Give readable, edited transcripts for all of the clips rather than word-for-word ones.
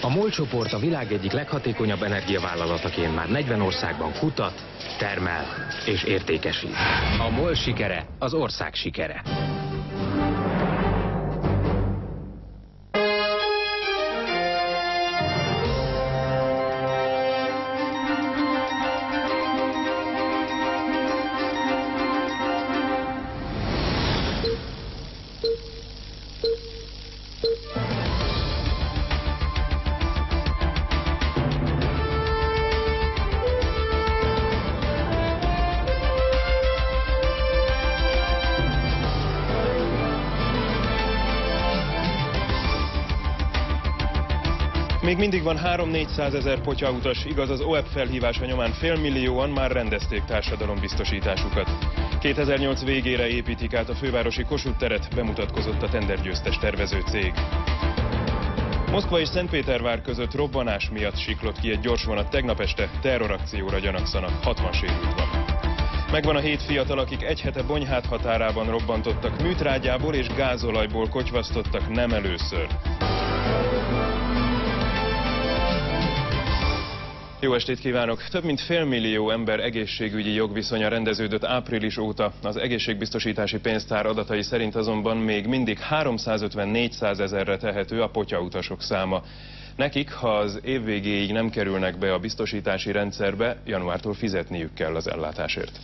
A MOL csoport a világ egyik leghatékonyabb energiavállalataként már 40 országban kutat, termel és értékesít. A MOL sikere az ország sikere. Még mindig van 3-400 ezer potyautas, igaz, az OEP felhívása nyomán félmillióan már rendezték társadalombiztosításukat. 2008 végére építik át a fővárosi Kossuth teret, bemutatkozott a tendergyőztes tervező cég. Moszkva és Szentpétervár között robbanás miatt siklott ki egy gyorsvonat tegnap este, terrorakcióra gyanakszanak, 60 sérült van. Megvan a 7 fiatal, akik egy hete Bonyhád határában robbantottak, műtrágyából és gázolajból kotyvasztottak nem először. Jó estét kívánok! Több mint félmillió ember egészségügyi jogviszonya rendeződött április óta. Az egészségbiztosítási pénztár adatai szerint azonban még mindig 350-400 ezerre tehető a potyautasok száma. Nekik, ha az év végéig nem kerülnek be a biztosítási rendszerbe, januártól fizetniük kell az ellátásért.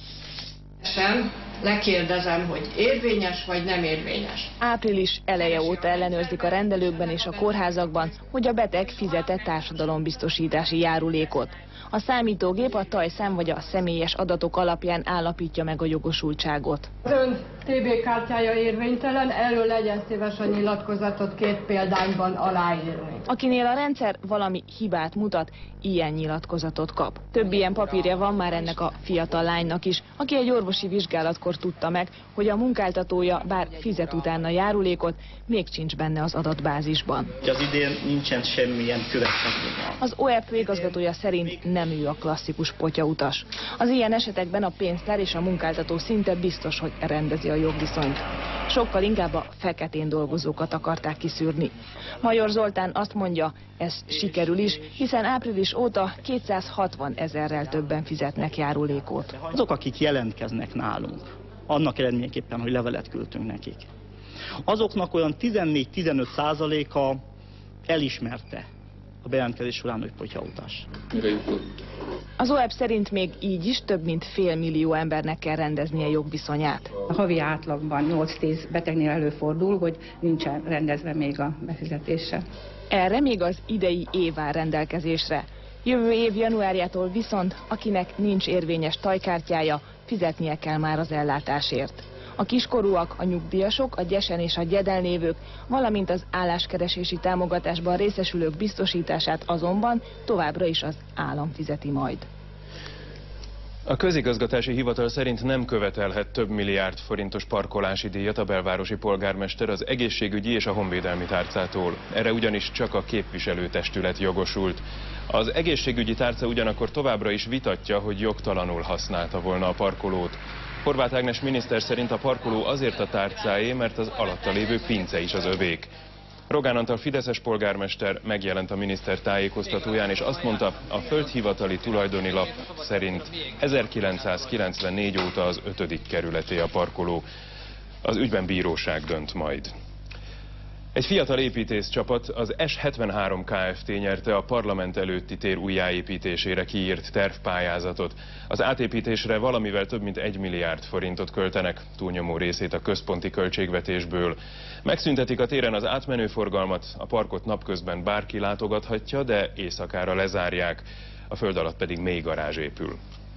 Lekérdezem, hogy érvényes vagy nem érvényes. Április eleje óta ellenőrzik a rendelőkben és a kórházakban, hogy a beteg fizet-e társadalombiztosítási járulékot. A számítógép a tajszám vagy a személyes adatok alapján állapítja meg a jogosultságot. Az ön TB kártyája érvénytelen, erről legyen szíves a nyilatkozatot 2 példányban aláírni. Akinél a rendszer valami hibát mutat, ilyen nyilatkozatot kap. Több ilyen papírja van már ennek a fiatal lánynak is, aki egy orvosi vizsgálatkor tudta meg, hogy a munkáltatója bár fizet utána járulékot, még sincs benne az adatbázisban. Az idén nincsen semmilyen következmény. Az OEP igazgatója szerint nem ő a klasszikus potyautas. Az ilyen esetekben a pénztár és a munkáltató szinte biztos, hogy rendezi a jogviszonyt. Sokkal inkább a feketén dolgozókat akarták kiszűrni. Major Zoltán azt mondja, ez sikerül is, hiszen április óta 260 ezerrel többen fizetnek járulékot. Azok, akik jelentkeznek nálunk, annak eredményeképpen, hogy levelet küldtünk nekik, azoknak olyan 14-15%-a elismerte a bejelentkezés során, hogy potyautas. Az OEP szerint még így is több mint félmillió embernek kell rendeznie jogviszonyát. A havi átlagban 8-10 betegnél előfordul, hogy nincsen rendezve még a befizetése. Erre még az idei év áll rendelkezésre. Jövő év januárjától viszont, akinek nincs érvényes tajkártyája, fizetnie kell már az ellátásért. A kiskorúak, a nyugdíjasok, a gyesen és a gyeden lévők, valamint az álláskeresési támogatásban részesülők biztosítását azonban továbbra is az állam fizeti majd. A közigazgatási hivatal szerint nem követelhet több milliárd forintos parkolási díjat a belvárosi polgármester az egészségügyi és a honvédelmi tárcától. Erre ugyanis csak a képviselőtestület jogosult. Az egészségügyi tárca ugyanakkor továbbra is vitatja, hogy jogtalanul használta volna a parkolót. Horváth Ágnes miniszter szerint a parkoló azért a tárcáé, mert az alatta lévő pince is az övék. Rogán Antal fideszes polgármester megjelent a miniszter tájékoztatóján, és azt mondta, a földhivatali tulajdoni lap szerint 1994 óta az 5. kerületé a parkoló. Az ügyben bíróság dönt majd. Egy fiatal építészcsapat, az S73 Kft. Nyerte a parlament előtti tér újjáépítésére kiírt tervpályázatot. Az átépítésre valamivel több mint 1 milliárd forintot költenek, túlnyomó részét a központi költségvetésből. Megszüntetik a téren az átmenőforgalmat, a parkot napközben bárki látogathatja, de éjszakára lezárják. A föld alatt pedig mély garázs épül.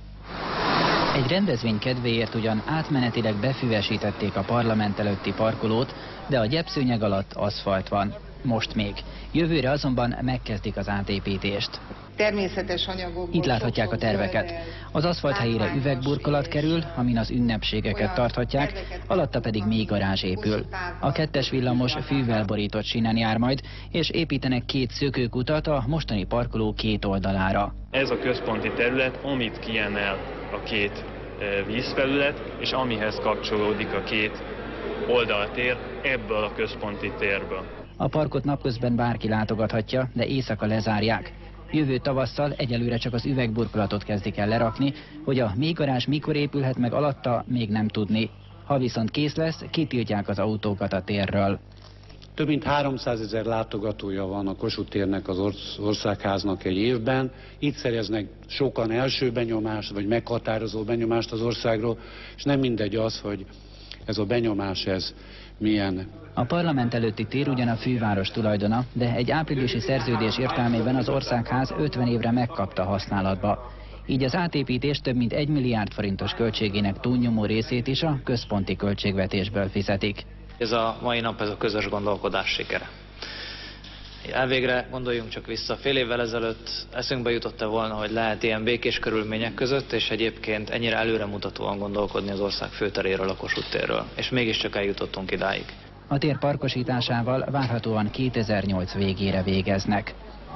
Egy rendezvény kedvéért ugyan átmenetileg befüvesítették a parlament előtti parkolót, de a gyepszőnyeg alatt aszfalt van. Most még. Jövőre azonban megkezdik az átépítést. Természetes anyagokból. Itt láthatják a terveket. Az aszfalt helyére üvegburkolat kerül, amin az ünnepségeket tarthatják, alatta pedig mély garázs épül. A 2-es villamos fűvel borított sínen jár majd, és építenek 2 szökőkutat a mostani parkoló 2 oldalára. Ez a központi terület, amit kiemel a 2 vízfelület, és amihez kapcsolódik a 2 oldaltér ebből a központi térből. A parkot napközben bárki látogathatja, de éjszaka lezárják. Jövő tavasszal egyelőre csak az üvegburkolatot kezdik el lerakni, hogy a mélygarázs mikor épülhet meg alatta, még nem tudni. Ha viszont kész lesz, kitiltják az autókat a térről. Több mint 300 000 látogatója van a Kossuth térnek, az Országháznak egy évben. Itt szereznek sokan első benyomást, vagy meghatározó benyomást az országról, és nem mindegy az, hogy ez a benyomás, ez milyen. A parlament előtti tér ugyan a főváros tulajdona, de egy áprilisi szerződés értelmében az Országház 50 évre megkapta használatba. Így az átépítés több mint 1 milliárd forintos költségének túlnyomó részét is a központi költségvetésből fizetik. Ez a mai nap, ez a közös gondolkodás sikere. Elvégre gondoljunk csak vissza, fél évvel ezelőtt eszünkbe jutott-e volna, hogy lehet ilyen békés körülmények között, és egyébként ennyire előremutatóan gondolkodni az ország főteréről, a Kossuth térről. És mégiscsak eljutottunk idáig. A tér parkosításával várhatóan 2008 végére végeznek.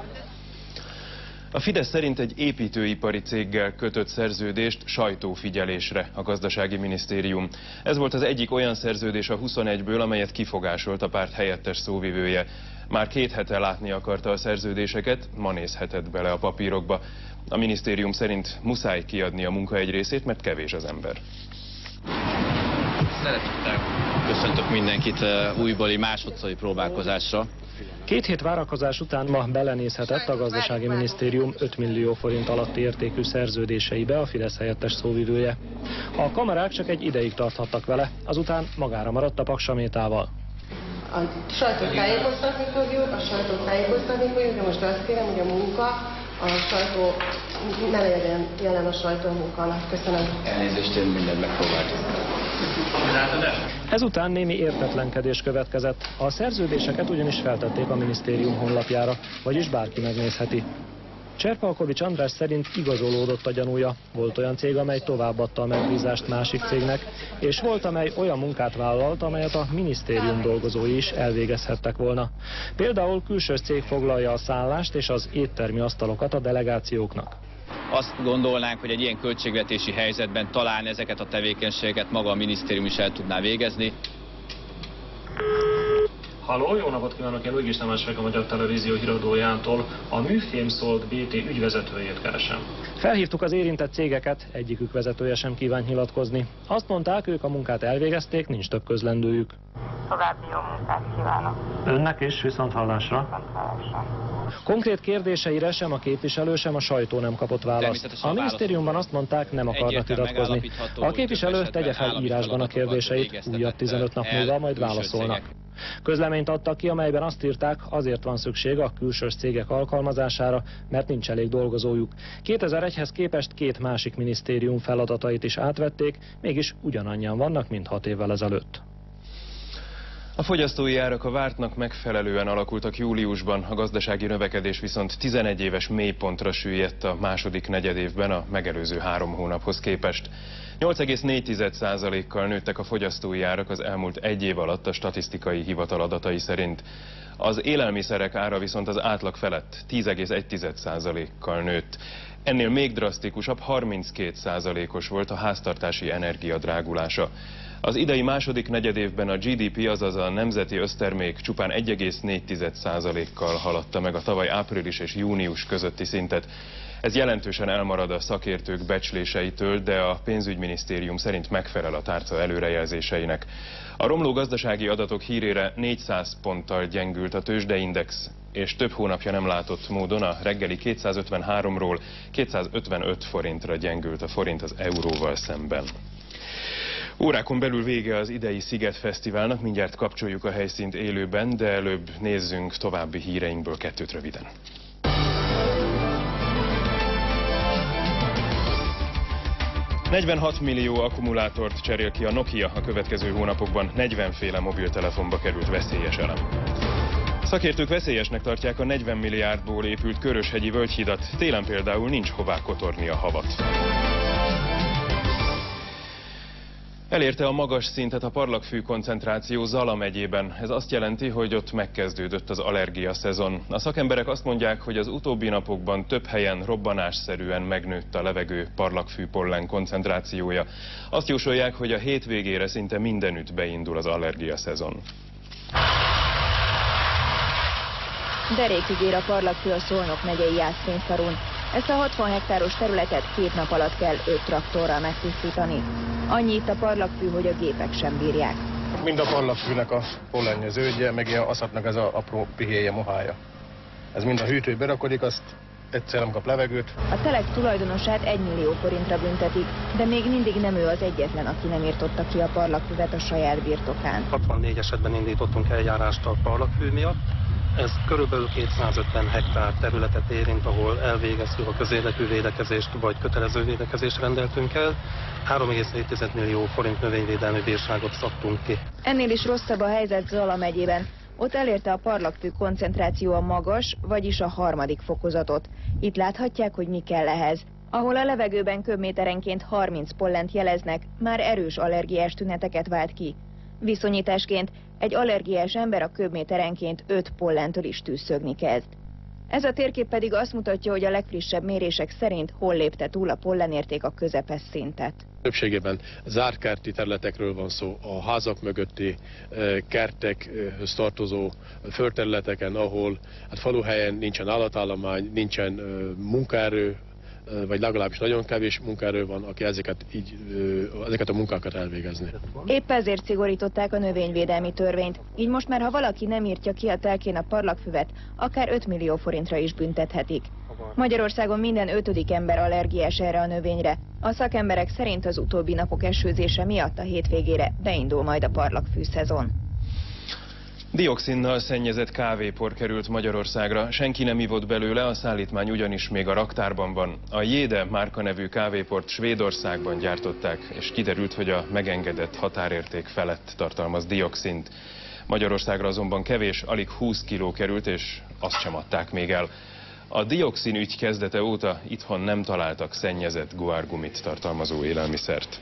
A Fidesz szerint egy építőipari céggel kötött szerződést sajtófigyelésre a gazdasági minisztérium. Ez volt az egyik olyan szerződés a 21-ből, amelyet kifogásolt a párt helyettes szóvivője. Már 2 hete látni akarta a szerződéseket, ma nézhetett bele a papírokba. A minisztérium szerint muszáj kiadni a munka egy részét, mert kevés az ember. Szeretettel köszöntök mindenkit újbóli másodszori próbálkozásra. 2 hét várakozás után ma belenézhetett a gazdasági minisztérium 5 millió forint alatti értékű szerződéseibe a Fidesz helyettes szóvivője. A kamerák csak egy ideig tarthattak vele, azután magára maradt a Paksamétával. A sajtót tájékoztatni fogjuk, de most azt kérem, hogy a munka, a sajtó ne legyen jelen a sajtómunka alatt. Köszönöm. Elnézést, én mindent megpróbáltam. Ezután némi értetlenkedés következett. A szerződéseket ugyanis feltették a minisztérium honlapjára, vagyis bárki megnézheti. Cserpalkovics András szerint igazolódott a gyanúja. Volt olyan cég, amely továbbadta a megbízást másik cégnek, és volt, amely olyan munkát vállalt, amelyet a minisztérium dolgozói is elvégezhettek volna. Például külsős cég foglalja a szállást és az éttermi asztalokat a delegációknak. Azt gondolnánk, hogy egy ilyen költségvetési helyzetben talán ezeket a tevékenységeket maga a minisztérium is el tudná végezni. Halló, jó napot kívánok, én Luigi Tamás, a Magyar Televízió híradójától. A Műfémszolg BT ügyvezetőjét keresem. Felhívtuk az érintett cégeket, egyikük vezetője sem kíván nyilatkozni. Azt mondták, ők a munkát elvégezték, nincs több közlendőjük. További jó munkát kívánok. Önnek is, viszont hallásra. Konkrét kérdéseire sem a képviselő, sem a sajtó nem kapott választ. A minisztériumban azt mondták, nem akarnak iratkozni. A képviselő tegye fel írásban a kérdéseit, újabb 15 nap múlva majd válaszolnak. Közleményt adtak ki, amelyben azt írták, azért van szükség a külsős cégek alkalmazására, mert nincs elég dolgozójuk. 2001-hez képest 2 másik minisztérium feladatait is átvették, mégis ugyanannyian vannak, mint 6 évvel ezelőtt. A fogyasztói árak a vártnak megfelelően alakultak júliusban, a gazdasági növekedés viszont 11 éves mélypontra süllyedt a második negyedévben a megelőző 3 hónaphoz képest. 8,4%-kal nőttek a fogyasztói árak az elmúlt 1 év alatt a statisztikai hivatal adatai szerint. Az élelmiszerek ára viszont az átlag felett 10,1%-kal nőtt. Ennél még drasztikusabb 32%-os volt a háztartási energia drágulása. Az idei második negyedévben a GDP, azaz a nemzeti össztermék csupán 1,4%-kal haladta meg a tavaly április és június közötti szintet. Ez jelentősen elmarad a szakértők becsléseitől, de a pénzügyminisztérium szerint megfelel a tárca előrejelzéseinek. A romló gazdasági adatok hírére 400 ponttal gyengült a tőzsdeindex, és több hónapja nem látott módon a reggeli 253-ról 255 forintra gyengült a forint az euróval szemben. Órákon belül vége az idei Sziget-fesztiválnak, mindjárt kapcsoljuk a helyszínt élőben, de előbb nézzünk további híreinkből 2 röviden. $46 millió akkumulátort cserél ki a Nokia a következő hónapokban, 40 féle mobiltelefonba került veszélyes elem. Szakértők veszélyesnek tartják a 40 milliárdból épült Köröshegyi völgyhidat, télen például nincs hová kotorni a havat. Elérte a magas szintet a parlagfű koncentráció Zala megyében. Ez azt jelenti, hogy ott megkezdődött az allergia szezon. A szakemberek azt mondják, hogy az utóbbi napokban több helyen robbanásszerűen megnőtt a levegő parlagfű pollen koncentrációja. Azt jósolják, hogy a hétvégére szinte mindenütt beindul az allergia szezon. Derékig ér a parlagfű a Szolnok megyei Jászfényszarun. Ezt a 60 hektáros területet 2 nap alatt kell 5 traktorral megtisztítani. Annyi itt a parlagfű, hogy a gépek sem bírják. Mind a parlagfűnek a pollenje, zöldje, meg a aszatnak ez a apró pihéje, mohája. Ez mind a hűtőbe rakodik, azt egyszer nem kap levegőt. A telek tulajdonosát 1 millió forintra büntetik, de még mindig nem ő az egyetlen, aki nem írtotta ki a parlagfüvet a saját birtokán. 64 esetben indítottunk eljárást a parlagfű miatt. Ez körülbelül 250 hektár területet érint, ahol elvégeztük a közérdekű védekezést, vagy kötelező védekezést rendeltünk el. 3,4 millió forint növényvédelmi bírságot szabtunk ki. Ennél is rosszabb a helyzet Zala megyében. Ott elérte a parlagfű koncentráció a magas, vagyis a 3. fokozatot. Itt láthatják, hogy mi kell ehhez. Ahol a levegőben köbméterenként 30 pollent jeleznek, már erős allergiás tüneteket vált ki. Viszonyításként egy allergiás ember a köbméterenként 5 pollentől is tűszögni kezd. Ez a térkép pedig azt mutatja, hogy a legfrissebb mérések szerint hol lépte túl a pollenérték a közepes szintet. Többségében zárkerti területekről van szó, a házak mögötti kertekhöz tartozó földterületeken, ahol hát faluhelyen nincsen állatállomány, nincsen munkaerő, vagy legalábbis nagyon kevés munkaerő van, aki ezeket a munkákat elvégezni. Épp ezért szigorították a növényvédelmi törvényt, így most már, ha valaki nem írtja ki a telkén a parlagfüvet, akár 5 millió forintra is büntethetik. Magyarországon minden 5. ember allergiás erre a növényre. A szakemberek szerint az utóbbi napok esőzése miatt a hétvégére beindul majd a parlagfű szezon. Dioxinnal szennyezett kávépor került Magyarországra. Senki nem ivott belőle, a szállítmány ugyanis még a raktárban van. A Jéde márka nevű kávéport Svédországban gyártották, és kiderült, hogy a megengedett határérték felett tartalmaz dioxint. Magyarországra azonban kevés, alig 20 kiló került, és azt sem adták még el. A dioxin ügy kezdete óta itthon nem találtak szennyezett guárgumit tartalmazó élelmiszert.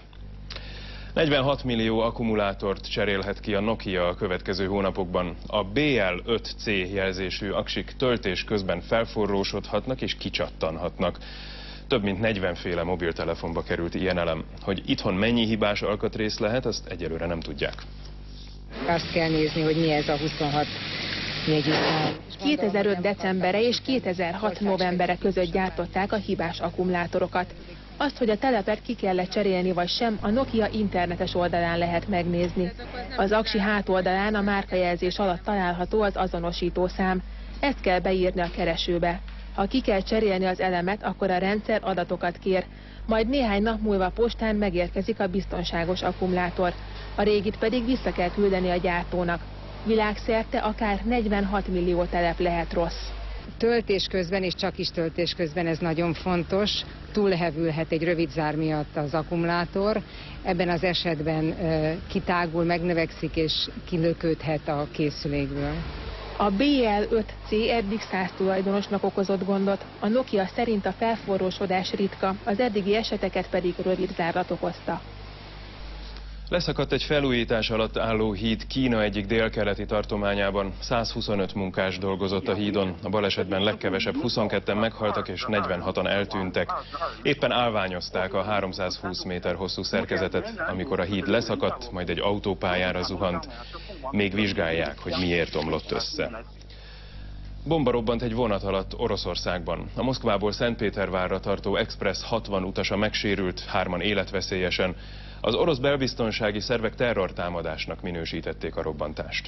46 millió akkumulátort cserélhet ki a Nokia a következő hónapokban. A BL5C jelzésű aksik töltés közben felforrósodhatnak és kicsattanhatnak. Több mint 40 féle mobiltelefonba került ilyen elem. Hogy itthon mennyi hibás alkatrész lehet, azt egyelőre nem tudják. Azt kell nézni, hogy mi ez a 26 mégistán. 2005. decembere és 2006. novembere között gyártották a hibás akkumulátorokat. Azt, hogy a telepet ki kellett cserélni vagy sem, a Nokia internetes oldalán lehet megnézni. Az aksi hátoldalán a márkajelzés alatt található az azonosítószám. Ezt kell beírni a keresőbe. Ha ki kell cserélni az elemet, akkor a rendszer adatokat kér, majd néhány nap múlva postán megérkezik a biztonságos akkumulátor. A régit pedig vissza kell küldeni a gyártónak. Világszerte akár 46 millió telep lehet rossz. Töltés közben és csak is töltés közben ez nagyon fontos. Túlhevülhet egy rövid zár miatt az akkumulátor. Ebben az esetben kitágul, megnövekszik és kilöködhet a készülékből. A BL5C eddig 100 tulajdonosnak okozott gondot. A Nokia szerint a felforrósodás ritka, az eddigi eseteket pedig rövid zárlat okozta. Leszakadt egy felújítás alatt álló híd Kína egyik délkeleti tartományában. 125 munkás dolgozott a hídon. A balesetben legkevesebb 22-en meghaltak és 46-an eltűntek. Éppen állványozták a 320 méter hosszú szerkezetet, amikor a híd leszakadt, majd egy autópályára zuhant. Még vizsgálják, hogy miért omlott össze. Bomba robbant egy vonat alatt Oroszországban. A Moszkvából Szentpétervárra tartó Express 60 utasa megsérült, 3-an életveszélyesen. Az orosz belbiztonsági szervek terrortámadásnak minősítették a robbantást.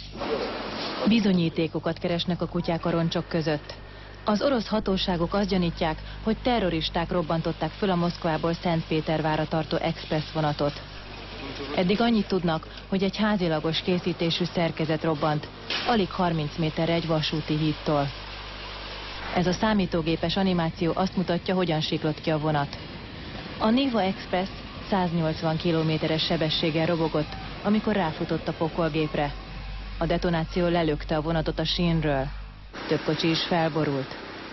Bizonyítékokat keresnek a kutyák a roncsok között. Az orosz hatóságok azt gyanítják, hogy terroristák robbantották föl a Moszkvából Szentpétervárra tartó express vonatot. Eddig annyit tudnak, hogy egy házilagos készítésű szerkezet robbant, alig 30 méterre egy vasúti hídtól. Ez a számítógépes animáció azt mutatja, hogyan siklott ki a vonat. A Niva Express 180 km/s sebességgel robogott, amikor ráfutott a pokolgépre. A detonáció lelökte a vonatot a sínről. Több kocsi is felborult.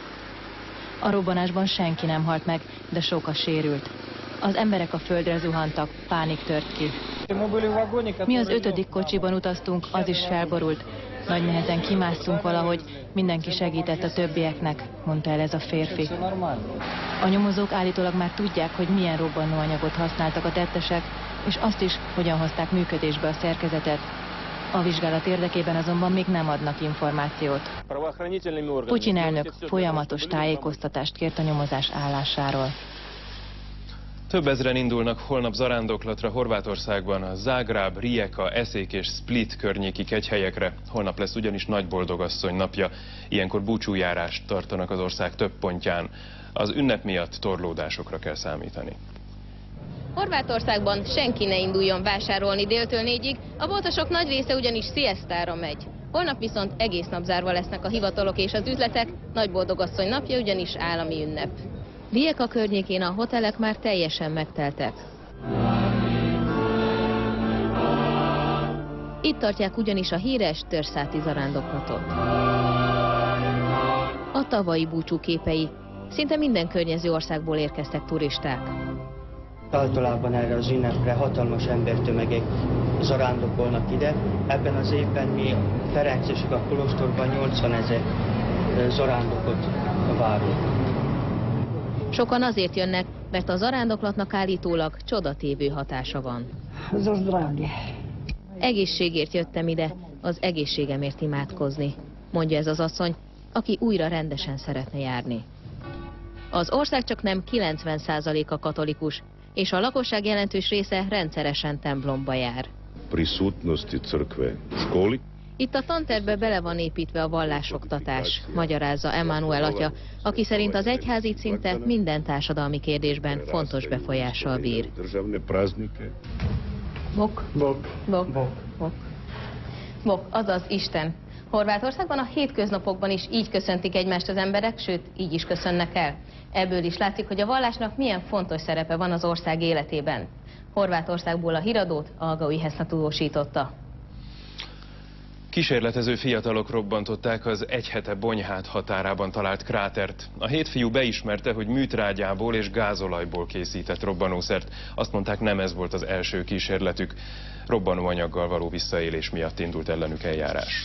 A robbanásban senki nem halt meg, de sok a sérült. Az emberek a földre zuhantak, pánik tört ki. Mi az 5. kocsiban utaztunk, az is felborult. Nagy nehezen kimásztunk valahogy, mindenki segített a többieknek, mondta el ez a férfi. A nyomozók állítólag már tudják, hogy milyen robbanóanyagot használtak a tettesek, és azt is, hogyan hozták működésbe a szerkezetet. A vizsgálat érdekében azonban még nem adnak információt. Putyin elnök folyamatos tájékoztatást kért a nyomozás állásáról. Több ezren indulnak holnap zarándoklatra Horvátországban, a Zágráb, Rijeka, Eszék és Split környéki kegyhelyekre. Holnap lesz ugyanis Nagyboldogasszony napja. Ilyenkor búcsújárást tartanak az ország több pontján. Az ünnep miatt torlódásokra kell számítani. Horvátországban senki ne induljon vásárolni déltől 4-ig, a boltosok nagy része ugyanis sziesztára megy. Holnap viszont egész nap zárva lesznek a hivatalok és az üzletek, Nagyboldogasszony napja ugyanis állami ünnep. Rijeka környékén a hotelek már teljesen megteltek. Itt tartják ugyanis a híres törszáti zarándoklatot. A tavalyi búcsú képei. Szinte minden környező országból érkeztek turisták. Általában erre az ünnepre hatalmas embertömegek zarándokolnak ide. Ebben az évben mi Ferencesig a kolostorban 80 000 zarándokot várunk. Sokan azért jönnek, mert a zarándoklatnak állítólag csodatévő hatása van. Egészségért jöttem ide, az egészségemért imádkozni, mondja ez az asszony, aki újra rendesen szeretne járni. Az ország csak nem 90%-a katolikus, és a lakosság jelentős része rendszeresen templomba jár. Itt a tantervbe bele van építve a vallásoktatás, magyarázza Emmanuel atya, aki szerint az egyház itt szinte minden társadalmi kérdésben fontos befolyással bír. Bok. Bok. Bok. Bok. Bok. Bok, azaz Isten. Horvátországban a hétköznapokban is így köszöntik egymást az emberek, sőt, így is köszönnek el. Ebből is látszik, hogy a vallásnak milyen fontos szerepe van az ország életében. Horvátországból a híradót Algaui Heszna tudósította. Kísérletező fiatalok robbantották az egy hete Bonyhád határában talált krátert. A 7 fiú beismerte, hogy műtrágyából és gázolajból készített robbanószert. Azt mondták, nem ez volt az első kísérletük. Robbanóanyaggal való visszaélés miatt indult ellenük eljárás.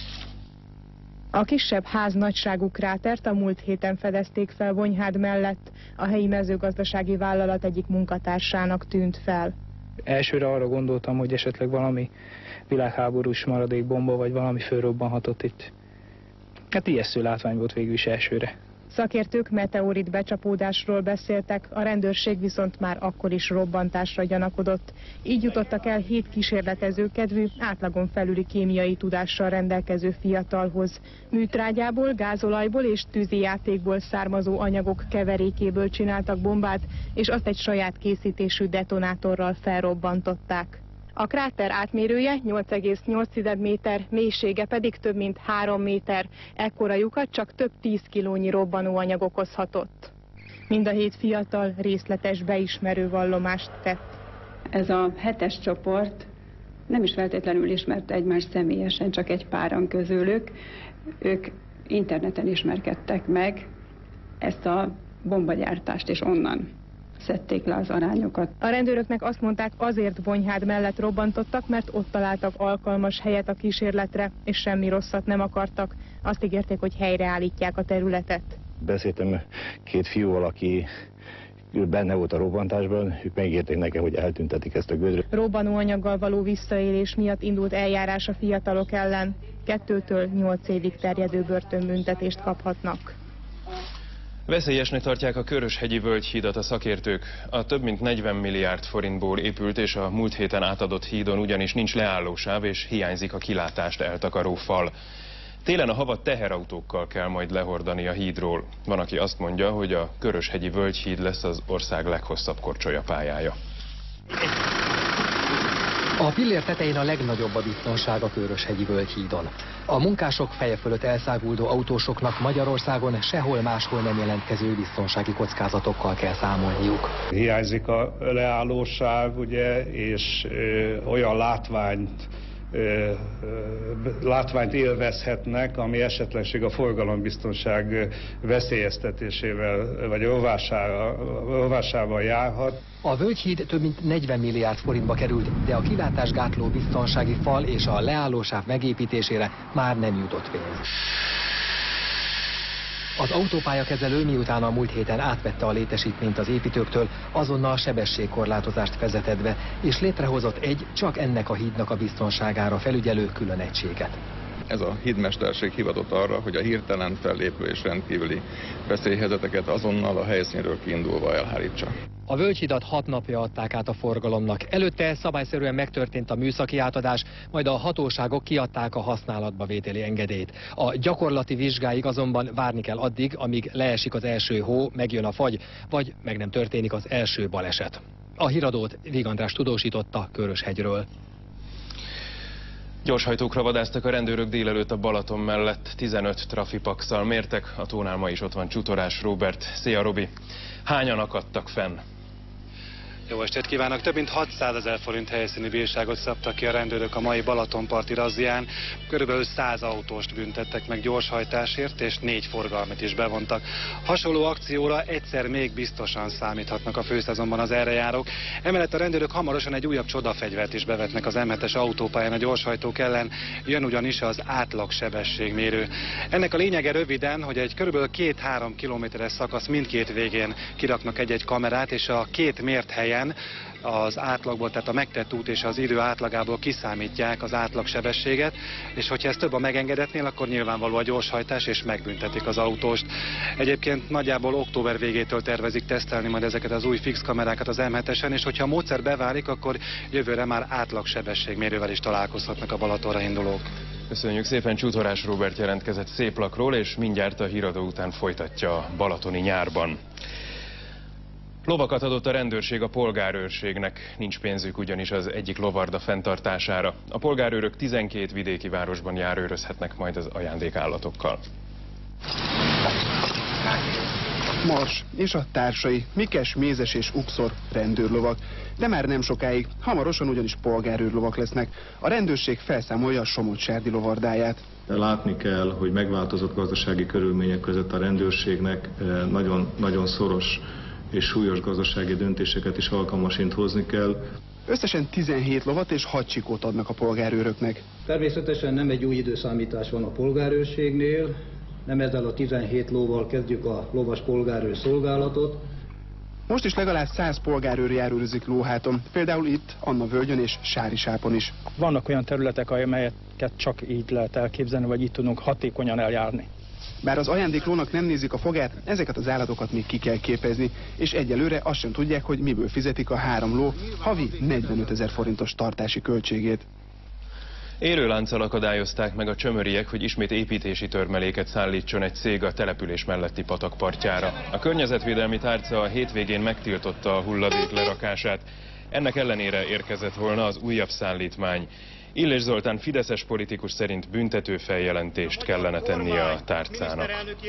A kisebb ház nagyságú krátert a múlt héten fedezték fel Bonyhád mellett. A helyi mezőgazdasági vállalat egyik munkatársának tűnt fel. Elsőre arra gondoltam, hogy esetleg valami világháborús maradékbomba, vagy valami fölrobbanhatott itt. Hát ijesztő látvány volt végül is elsőre. Szakértők meteorit becsapódásról beszéltek, a rendőrség viszont már akkor is robbantásra gyanakodott. Így jutottak el 7 kísérletező kedvű, átlagon felüli kémiai tudással rendelkező fiatalhoz. Műtrágyából, gázolajból és tűzijátékból származó anyagok keverékéből csináltak bombát, és azt egy saját készítésű detonátorral felrobbantották. A kráter átmérője 8,8 méter, mélysége pedig több mint 3 méter. Ekkora lyukat csak több 10 kilónyi robbanóanyag okozhatott. Mind a 7 fiatal részletes beismerő vallomást tett. Ez a 7-es csoport nem is feltétlenül ismerte egymást személyesen, csak egy páran közülük. Ők interneten ismerkedtek meg ezt a bombagyártást, és onnan szedték le az arányokat. A rendőröknek azt mondták, azért Bonyhád mellett robbantottak, mert ott találtak alkalmas helyet a kísérletre, és semmi rosszat nem akartak. Azt ígérték, hogy helyreállítják a területet. Beszéltem 2 fiúval, aki benne volt a robbantásban, ők megígérték nekem, hogy eltüntetik ezt a gödröt. Robbanóanyaggal való visszaélés miatt indult eljárás a fiatalok ellen. 2-től 8 évig terjedő börtönbüntetést kaphatnak. Veszélyesnek tartják a Köröshegyi völgyhídat a szakértők. A több mint 40 milliárd forintból épült és a múlt héten átadott hídon ugyanis nincs leállósáv és hiányzik a kilátást eltakaró fal. Télen a havat teherautókkal kell majd lehordani a hídról. Van, aki azt mondja, hogy a Köröshegyi völgyhíd lesz az ország leghosszabb korcsolyapályája. A pillér tetején a legnagyobb a biztonság a Köröshegyi völgyhídon. A munkások feje fölött elszáguldó autósoknak Magyarországon sehol máshol nem jelentkező biztonsági kockázatokkal kell számolniuk. Hiányzik a leállósáv, ugye, és olyan látványt élvezhetnek, ami esetlenség a forgalombiztonság veszélyeztetésével vagy rovásával járhat. A völgyhíd több mint 40 milliárd forintba került, de a kilátásgátló biztonsági fal és a leállósáv megépítésére már nem jutott pénz. Az autópályakezelő miután a múlt héten átvette a létesítményt az építőktől, azonnal sebességkorlátozást vezetett be, és létrehozott egy csak ennek a hídnak a biztonságára felügyelő külön egységet. Ez a hídmesterség hivatott arra, hogy a hirtelen fellépő és rendkívüli veszélyhelyzeteket azonnal a helyszínről kiindulva elhárítsa. A völgyhidat 6 napja adták át a forgalomnak. Előtte szabályszerűen megtörtént a műszaki átadás, majd a hatóságok kiadták a használatba vételi engedélyt. A gyakorlati vizsgáig azonban várni kell addig, amíg leesik az első hó, megjön a fagy, vagy meg nem történik az első baleset. A híradót Vig András tudósította Köröshegyről. Gyorshajtókra vadásztak a rendőrök délelőtt a Balaton mellett, 15 trafipaxal mértek, a tónál ma is ott van Csutorás Róbert. Szia Robi! Hányan akadtak fenn? Jó estét kívánok! Több mint 600 000 forint helyszíni bírságot szabtak ki a rendőrök a mai Balatonparti razzián. Körülbelül 100 autóst büntettek meg gyorshajtásért, és 4 forgalmit is bevontak. Hasonló akcióra egyszer még biztosan számíthatnak a főszezonban az errejárók. Emellett a rendőrök hamarosan egy újabb csodafegyvert is bevetnek az M7-es autópályán a gyorshajtók ellen. Jön ugyanis az átlagsebességmérő. Ennek a lényege röviden, hogy egy körülbelül 2-3 kilométeres szakasz mindkét végén kiraknak egy-egy kamerát, és a két mért helyen az átlagból, tehát a megtett út és az idő átlagából kiszámítják az átlagsebességet, és hogyha ez több a megengedetnél, akkor nyilvánvaló a gyorshajtás, és megbüntetik az autóst. Egyébként nagyjából október végétől tervezik tesztelni majd ezeket az új fix kamerákat az M7-esen, és hogyha a módszer beválik, akkor jövőre már átlagsebességmérővel is találkozhatnak a Balatonra indulók. Köszönjük szépen, Csutorás Róbert jelentkezett Széplakról, és mindjárt a híradó után folytatja a balatoni nyárban. Lovakat adott a rendőrség a polgárőrségnek, nincs pénzük ugyanis az egyik lovarda fenntartására. A polgárőrök 12 vidéki városban járőrözhetnek majd az ajándékállatokkal. Mars és a társai, Mikes, Mézes és Ukszor rendőrlovak. De már nem sokáig, hamarosan ugyanis polgárőrlovak lesznek. A rendőrség felszámolja a Somogy-Sárdi lovardáját. De látni kell, hogy megváltozott gazdasági körülmények között a rendőrségnek nagyon szoros és súlyos gazdasági döntéseket is alkalmasint hozni kell. Összesen 17 lovat és 6 csikót adnak a polgárőröknek. Természetesen nem egy új időszámítás van a polgárőrségnél, nem ezzel a 17 lóval kezdjük a lovas polgárőr szolgálatot. Most is legalább 100 polgárőr járőrözik Lóháton, például itt, Annavölgyön és Sárisápon is. Vannak olyan területek, amelyeket csak így lehet elképzelni, vagy így tudunk hatékonyan eljárni. Bár az ajándéklónak nem nézik a fogát, ezeket az állatokat még ki kell képezni, és egyelőre azt sem tudják, hogy miből fizetik a 3 ló havi 45 000 forintos tartási költségét. Érőlánccal akadályozták meg a csömöriek, hogy ismét építési törmeléket szállítson egy cég a település melletti patak partjára. A környezetvédelmi tárca a hétvégén megtiltotta a hulladék lerakását. Ennek ellenére érkezett volna az újabb szállítmány. Illés Zoltán fideszes politikus szerint büntető feljelentést kellene tennie a tárcának.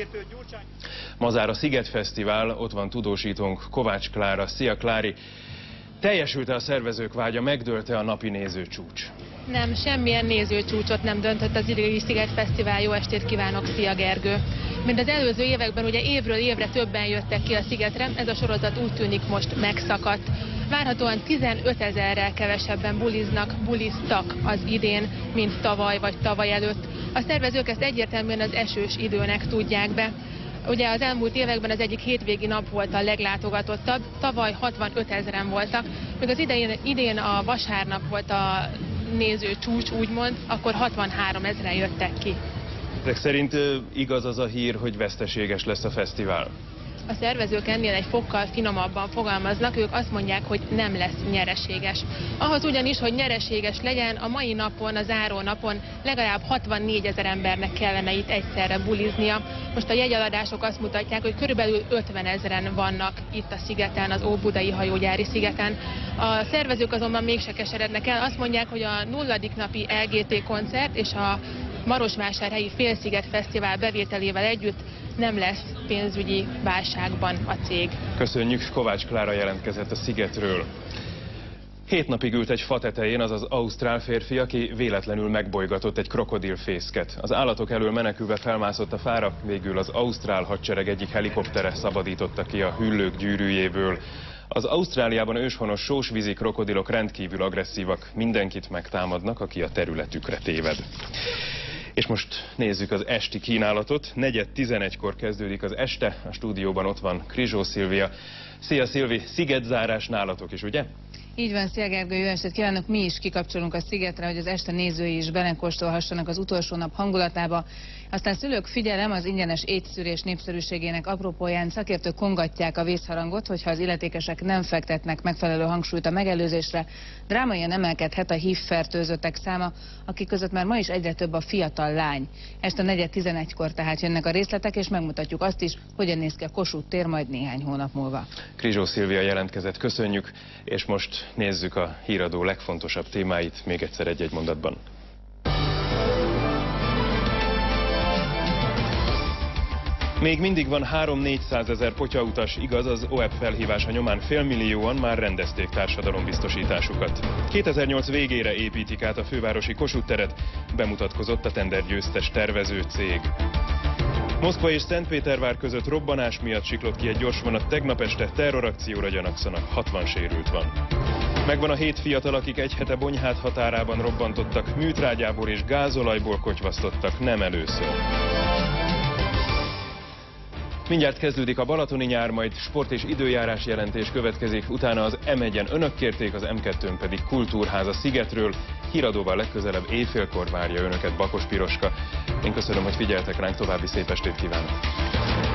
Mazár a Sziget Fesztivál, ott van tudósítónk Kovács Klára. Szia Klári! Teljesült-e a szervezők vágya, megdőlte a napi nézőcsúcs? Nem, semmilyen nézőcsúcsot nem döntött az idei Sziget Fesztivál. Jó estét kívánok, szia Gergő! Mint az előző években, ugye évről évre többen jöttek ki a Szigetre, ez a sorozat úgy tűnik most megszakadt. Várhatóan 15 000-rel kevesebben buliztak az idén, mint tavaly vagy tavaly előtt. A szervezők ezt egyértelműen az esős időnek tudják be. Ugye az elmúlt években az egyik hétvégi nap volt a leglátogatottabb, tavaly 65 000-en voltak, még az idén a vasárnap volt a néző csúcs, úgymond, akkor 63 000-en jöttek ki. Ezek szerint igaz az a hír, hogy veszteséges lesz a fesztivál? A szervezők ennél egy fokkal finomabban fogalmaznak, ők azt mondják, hogy nem lesz nyereséges. Ahhoz ugyanis, hogy nyereséges legyen, a mai napon, a záró napon legalább 64 000 embernek kellene itt egyszerre buliznia. Most a jegyeladások azt mutatják, hogy körülbelül 50 000-en vannak itt a szigeten, az Óbudai hajógyári szigeten. A szervezők azonban mégse keserednek el, azt mondják, hogy a 0. napi LGT koncert és a Marosvásárhelyi Félsziget Fesztivál bevételével együtt nem lesz pénzügyi válságban a cég. Köszönjük, Kovács Klára jelentkezett a Szigetről. 7 napig ült egy fa tetején az az ausztrál férfi, aki véletlenül megbolygatott egy krokodilfészket. Az állatok elől menekülve felmászott a fára, végül az ausztrál hadsereg egyik helikoptere szabadította ki a hüllők gyűrűjéből. Az Ausztráliában őshonos sósvízi krokodilok rendkívül agresszívak, mindenkit megtámadnak, aki a területükre téved. És most nézzük az esti kínálatot. 4:11-kor kezdődik az este. A stúdióban ott van Krizsó Szilvia. Szia Szilvi, szigetzárás nálatok is, ugye? Így van, szia Gergő, jó estét kívánok! Mi is kikapcsolunk a szigetre, hogy az este nézői is belekóstolhassanak az utolsó nap hangulatába. Aztán szülők, figyelem, az ingyenes étszűrés népszerűségének apropóján szakértők kongatják a vészharangot, hogyha az illetékesek nem fektetnek megfelelő hangsúlyt a megelőzésre. Drámaian emelkedhet a HIV-fertőzöttek száma, akik között már ma is egyre több a fiatal lány. Este 4:11-kor tehát jönnek a részletek, és megmutatjuk azt is, hogyan néz ki a Kossuth tér majd néhány hónap múlva. Krizsó Szilvia jelentkezett, köszönjük, és most nézzük a híradó legfontosabb témáit még egyszer egy-egy mondatban. Még mindig van 300-400 ezer potyautas, igaz, az OEP felhívása nyomán félmillióan már rendezték társadalombiztosításukat. 2008 végére építik át a fővárosi Kossuth teret, bemutatkozott a tendergyőztes tervező cég. Moszkva és Szentpétervár között robbanás miatt siklott ki egy gyorsvonat, tegnap este terrorakcióra gyanakszanak, 60 sérült van. Megvan a 7 fiatal, akik egy hete Bonyhád határában robbantottak, műtrágyából és gázolajból kotyvasztottak, nem először. Mindjárt kezdődik a balatoni nyár, majd sport és időjárás jelentés következik, utána az M1-en önök kérték, az M2-n pedig Kultúrház a Szigetről. Híradóval legközelebb éjfélkor várja önöket Bakos Piroska. Én köszönöm, hogy figyeltek ránk, további szép estét kívánok!